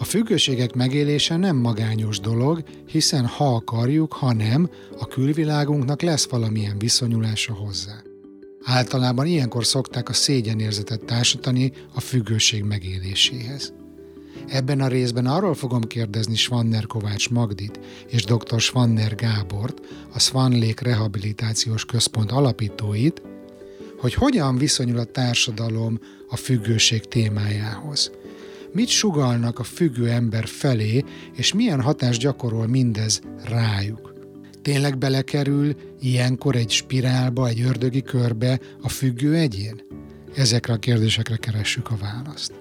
függőségek megélése nem magányos dolog, hiszen ha akarjuk, ha nem, a külvilágunknak lesz valamilyen viszonyulása hozzá. Általában ilyenkor szokták a szégyenérzetet társítani a függőség megéléséhez. Ebben a részben arról fogom kérdezni Svanner Kovács Magdit és dr. Svanner Gábort, a Swan Lake Rehabilitációs Központ alapítóit, hogy hogyan viszonyul a társadalom a függőség témájához. Mit sugallnak a függő ember felé, és milyen hatást gyakorol mindez rájuk? Tényleg belekerül ilyenkor egy spirálba, egy ördögi körbe a függő egyén? Ezekre a kérdésekre keressük a választ.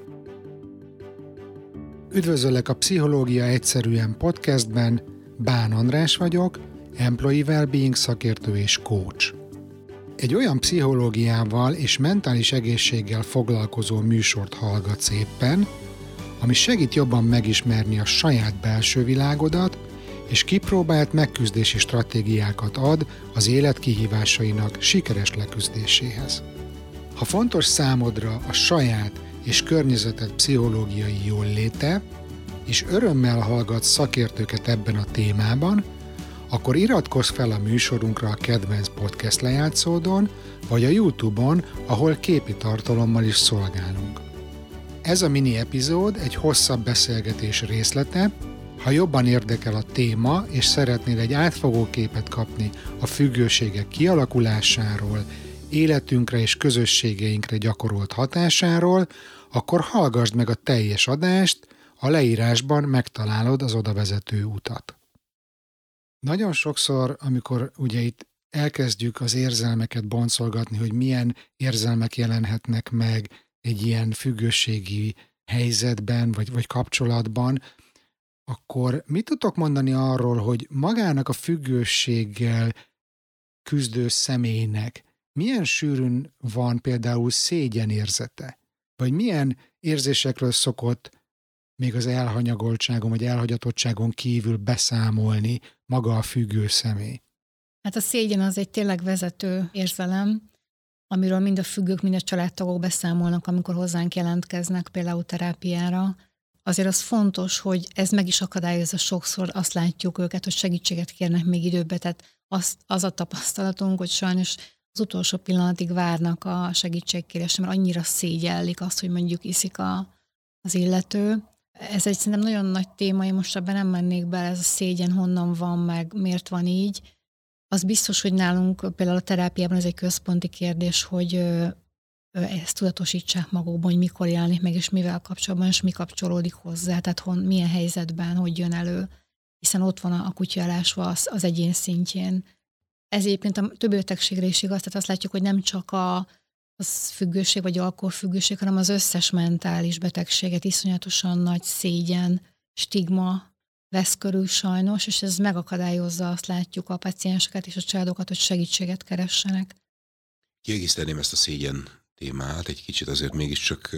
Üdvözöllek a Pszichológia Egyszerűen podcastben, Bán András vagyok, Employee Wellbeing szakértő és coach. Egy olyan pszichológiával és mentális egészséggel foglalkozó műsort hallgatsz éppen, ami segít jobban megismerni a saját belső világodat, és kipróbált megküzdési stratégiákat ad az élet kihívásainak sikeres leküzdéséhez. Ha fontos számodra a saját és környezeted pszichológiai jólléte, és örömmel hallgatsz szakértőket ebben a témában, akkor iratkozz fel a műsorunkra a kedvenc podcast lejátszódon, vagy a YouTube-on, ahol képi tartalommal is szolgálunk. Ez a mini epizód egy hosszabb beszélgetés részlete. Ha jobban érdekel a téma, és szeretnél egy átfogó képet kapni a függőségek kialakulásáról, életünkre és közösségeinkre gyakorolt hatásáról, akkor hallgassd meg a teljes adást, a leírásban megtalálod az odavezető utat. Nagyon sokszor, amikor ugye itt elkezdjük az érzelmeket boncolgatni, hogy milyen érzelmek jelenhetnek meg egy ilyen függőségi helyzetben vagy kapcsolatban, akkor mit tudtok mondani arról, hogy magának a függőséggel küzdő személynek milyen sűrűn van például szégyenérzete? Vagy milyen érzésekről szokott még az elhanyagoltságon vagy elhagyatottságon kívül beszámolni maga a függő személy? Hát a szégyen az egy tényleg vezető érzelem, amiről mind a függők, mind a családtagok beszámolnak, amikor hozzánk jelentkeznek például terápiára. Azért az fontos, hogy ez meg is akadályozza sokszor, azt látjuk őket, hogy segítséget kérnek még időbe, tehát az a tapasztalatunk, hogy sajnos az utolsó pillanatig várnak a segítségkérésre, mert annyira szégyellik azt, hogy mondjuk iszik az illető. Ez egy szerintem nagyon nagy téma, én most ebben nem mennék bele, ez a szégyen honnan van, meg miért van így. Az biztos, hogy nálunk például a terápiában ez egy központi kérdés, hogy ezt tudatosítsák magukban, hogy mikor jelenik meg, és mivel kapcsolatban, és mi kapcsolódik hozzá, tehát milyen helyzetben, hogy jön elő, hiszen ott van a kutya elásva az egyén szintjén. Ez egyébként a többi betegségre is igaz, tehát azt látjuk, hogy nem csak az függőség vagy alkoholfüggőség, hanem az összes mentális betegséget iszonyatosan nagy szégyen, stigma vesz körül sajnos, és ez megakadályozza, azt látjuk, a pacienseket és a családokat, hogy segítséget keressenek. Kiegészíteném ezt a szégyen témát egy kicsit, azért mégiscsak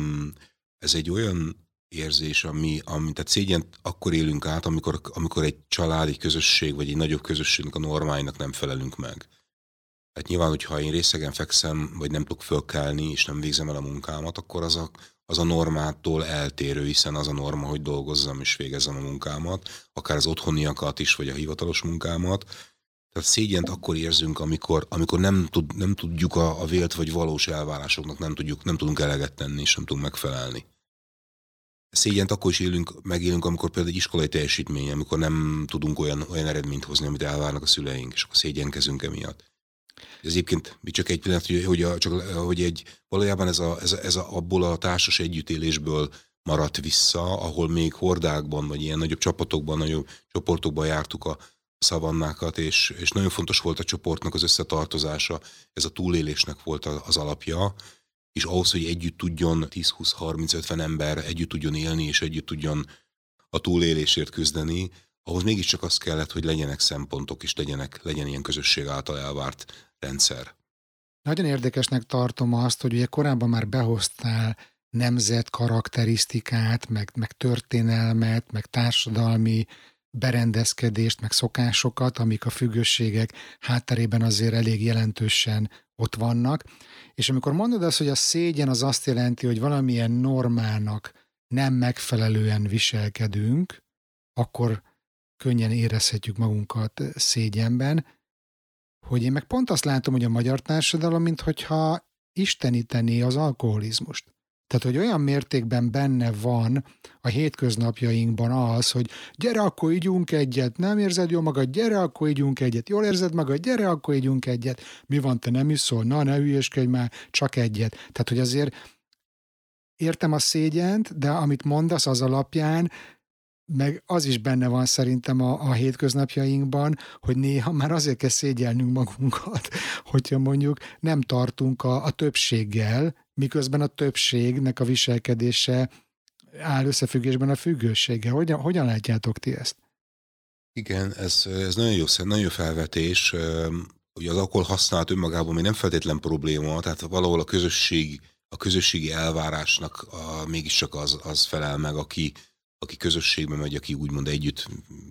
ez egy olyan érzés, ami tehát szégyent akkor élünk át, amikor egy család, egy közösség, vagy egy nagyobb közösségnek a normáinak nem felelünk meg. Tehát nyilván, hogyha én részegen fekszem, vagy nem tudok fölkelni, és nem végzem el a munkámat, akkor az a normától eltérő, hiszen az a norma, hogy dolgozzam és végezzem a munkámat, akár az otthoniakat is, vagy a hivatalos munkámat. Tehát szégyent akkor érzünk, amikor nem tudjuk a vélt vagy valós elvárásoknak nem tudunk eleget tenni, és nem tudunk megfelelni. Szégyent akkor is megélünk, amikor például egy iskolai teljesítmény, amikor nem tudunk olyan eredményt hozni, amit elvárnak a szüleink, és akkor szégyenkezünk emiatt. Ez egyébként csak egy pillanat, hogy valójában ez abból a társas együttélésből maradt vissza, ahol még hordákban, vagy ilyen nagyobb csapatokban, nagyobb csoportokban jártuk a szavannákat, és nagyon fontos volt a csoportnak az összetartozása, ez a túlélésnek volt az alapja, és ahhoz, hogy együtt tudjon 10-20-30-50 ember együtt tudjon élni, és együtt tudjon a túlélésért küzdeni, ahhoz mégiscsak az kellett, hogy legyenek szempontok, és legyen ilyen közösség által elvárt rendszer. Nagyon érdekesnek tartom azt, hogy ugye korábban már behoztál nemzet karakterisztikát, meg történelmet, meg társadalmi berendezkedést, meg szokásokat, amik a függőségek hátterében azért elég jelentősen ott vannak. És amikor mondod azt, hogy a szégyen az azt jelenti, hogy valamilyen normának nem megfelelően viselkedünk, akkor könnyen érezhetjük magunkat szégyenben, hogy én meg pont azt látom, hogy a magyar társadalom, minthogyha istenítené az alkoholizmust. Tehát, hogy olyan mértékben benne van a hétköznapjainkban az, hogy gyere, akkor ígyunk egyet, nem érzed jól magad, gyere, akkor ígyunk egyet, jól érzed magad, gyere, akkor ígyunk egyet, mi van, te nem iszol, na, ne hülyéskedj már, csak egyet. Tehát, hogy azért értem a szégyent, de amit mondasz az alapján, meg az is benne van szerintem a hétköznapjainkban, hogy néha már azért kell szégyelnünk magunkat, hogyha mondjuk nem tartunk a többséggel, miközben a többségnek a viselkedése áll összefüggésben a függőséggel. Hogyan látjátok ti ezt? Igen, ez nagyon jó felvetés. Ugye az alkohol használat önmagában még nem feltétlen probléma, tehát valahol a közösségi elvárásnak mégiscsak az felel meg, aki közösségben megy, aki úgymond együtt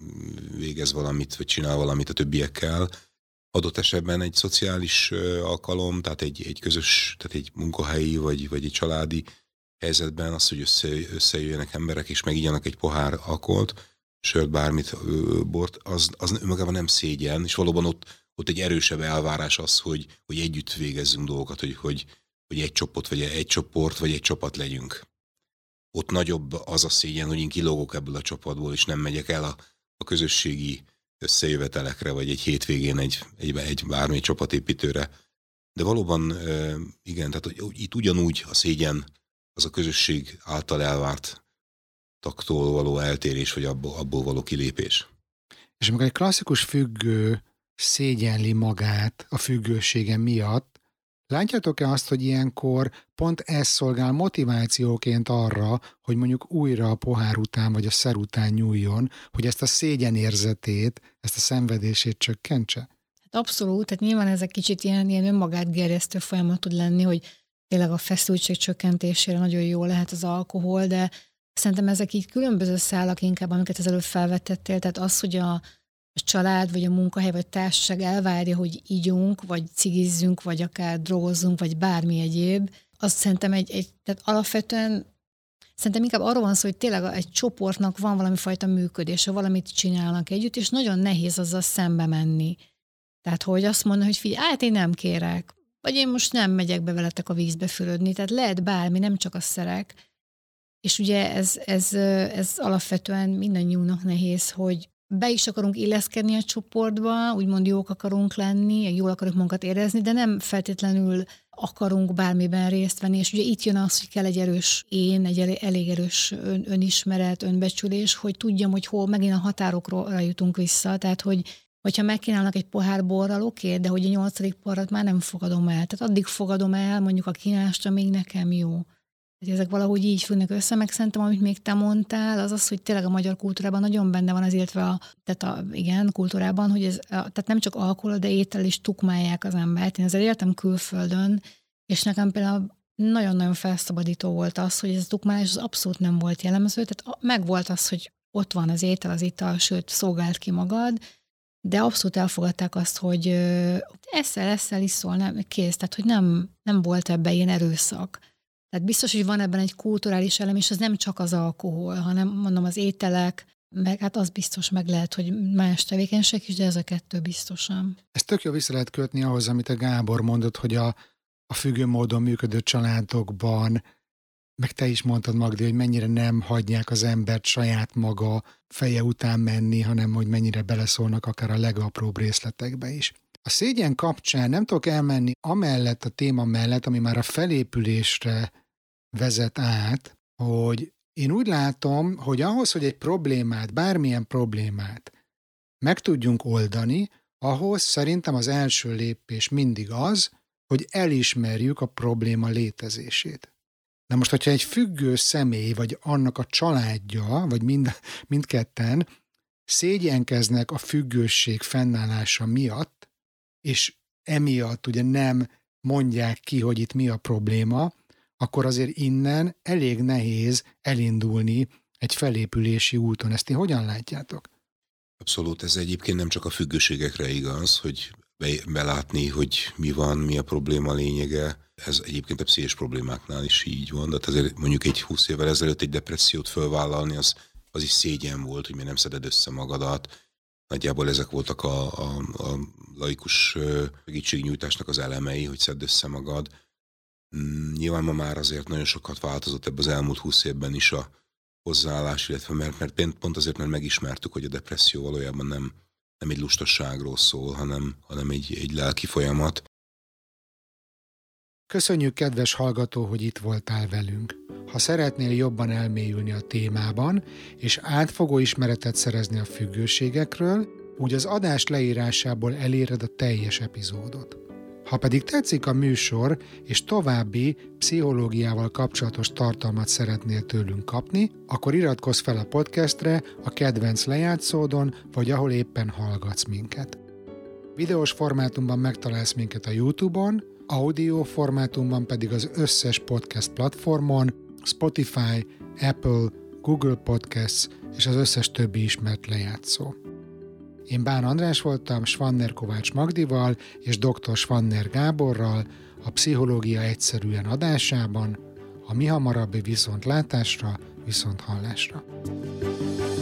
végez valamit, vagy csinál valamit a többiekkel. Adott esetben egy szociális alkalom, tehát egy közös, tehát egy munkahelyi, vagy egy családi helyzetben az, hogy összejöjjenek emberek, és megigyanak egy pohár alkoholt, sört, bármit, bort, az önmagában nem szégyen, és valóban ott egy erősebb elvárás az, hogy együtt végezzünk dolgokat, hogy egy csoport, vagy egy csapat legyünk. Ott nagyobb az a szégyen, hogy én kilógok ebből a csapatból, és nem megyek el a közösségi összejövetelekre, vagy egy hétvégén egy bármely csapatépítőre. De valóban igen, tehát itt ugyanúgy a szégyen az a közösség által elvárt taktól való eltérés, vagy abból való kilépés. És amikor egy klasszikus függő szégyenli magát a függősége miatt, látjátok-e azt, hogy ilyenkor pont ez szolgál motivációként arra, hogy mondjuk újra a pohár után vagy a szer után nyúljon, hogy ezt a szégyenérzetét, ezt a szenvedését csökkentse? Hát abszolút, tehát nyilván ez egy kicsit ilyen önmagát gerjesztő folyamat tud lenni, hogy tényleg a feszültség csökkentésére nagyon jó lehet az alkohol, de szerintem ezek így különböző szálak inkább, amiket az előbb felvetettél, tehát az, hogy a család, vagy a munkahely, vagy a társaság elvárja, hogy ígyunk, vagy cigizzünk, vagy akár drogozzunk, vagy bármi egyéb, azt szerintem tehát alapvetően szerintem inkább arról van szó, hogy tényleg egy csoportnak van valami fajta működése, valamit csinálnak együtt, és nagyon nehéz azzal szembe menni. Tehát, hogy azt mondani, hogy figyelj, hát én nem kérek, vagy én most nem megyek be veletek a vízbe fürödni, tehát lehet bármi, nem csak a szerek. És ugye ez alapvetően mindannyiunknak nehéz, hogy be is akarunk illeszkedni a csoportba, úgymond jók akarunk lenni, jól akarunk magunkat érezni, de nem feltétlenül akarunk bármiben részt venni, és ugye itt jön az, hogy kell egy erős egy elég erős önismeret, önbecsülés, hogy tudjam, hogy hol megint a határokra jutunk vissza, tehát hogyha megkínálnak egy pohár borral, oké, de hogy a 8. porrat már nem fogadom el. Tehát addig fogadom el mondjuk a kínást, amíg nekem jó. Ezek valahogy így függnek össze, meg szerintem, amit még te mondtál, az, hogy tényleg a magyar kultúrában nagyon benne van az, illetve kultúrában, hogy tehát nem csak alkohol, de étel is tukmálják az embert. Én ezzel éltem külföldön, és nekem például nagyon-nagyon felszabadító volt az, hogy ez a tukmálás az abszolút nem volt jellemző, tehát megvolt az, hogy ott van az étel, az ital, sőt, szolgált ki magad, de abszolút elfogadták azt, hogy eszel, iszol, nem, kész, tehát hogy nem volt ebben ilyen erőszak. Tehát biztos, hogy van ebben egy kulturális elem, és ez nem csak az alkohol, hanem mondom az ételek, meg hát az biztos meg lehet, hogy más tevékenység is, de ez a kettő biztosan. Ezt tök jó vissza lehet kötni ahhoz, amit a Gábor mondott, hogy a függő módon működő családokban, meg te is mondtad, Magdi, hogy mennyire nem hagyják az embert saját maga feje után menni, hanem hogy mennyire beleszólnak akár a legapróbb részletekbe is. A szégyen kapcsán nem tudok elmenni amellett a téma mellett, ami már a felépülésre vezet át, hogy én úgy látom, hogy ahhoz, hogy egy problémát, bármilyen problémát meg tudjunk oldani, ahhoz szerintem az első lépés mindig az, hogy elismerjük a probléma létezését. Na most, hogyha egy függő személy, vagy annak a családja, vagy mindketten szégyenkeznek a függőség fennállása miatt, és emiatt ugye nem mondják ki, hogy itt mi a probléma, akkor azért innen elég nehéz elindulni egy felépülési úton. Ezt ti hogyan látjátok? Abszolút, ez egyébként nem csak a függőségekre igaz, hogy belátni, hogy mi van, mi a probléma lényege. Ez egyébként a pszichés problémáknál is így van. De azért mondjuk egy 20 évvel ezelőtt egy depressziót fölvállalni, az is szégyen volt, hogy mi nem szeded össze magadat. Nagyjából ezek voltak a laikus segítségnyújtásnak az elemei, hogy szedd össze magad. Nyilván ma már azért nagyon sokat változott ebben az elmúlt 20 évben is a hozzáállás, illetve mert pont azért, mert megismertük, hogy a depresszió valójában nem egy lustaságról szól, hanem egy lelki folyamat. Köszönjük, kedves hallgató, hogy itt voltál velünk. Ha szeretnél jobban elmélyülni a témában, és átfogó ismeretet szerezni a függőségekről, úgy az adás leírásából eléred a teljes epizódot. Ha pedig tetszik a műsor, és további pszichológiával kapcsolatos tartalmat szeretnél tőlünk kapni, akkor iratkozz fel a podcastre, a kedvenc lejátszódon, vagy ahol éppen hallgatsz minket. Videós formátumban megtalálsz minket a YouTube-on, audio formátumban pedig az összes podcast platformon, Spotify, Apple, Google Podcasts és az összes többi ismert lejátszó. Én Bán András voltam Svanner Kovács Magdival és dr. Svanner Gáborral a Pszichológia egyszerűen adásában, a mi hamarabbi viszontlátásra, viszonthallásra.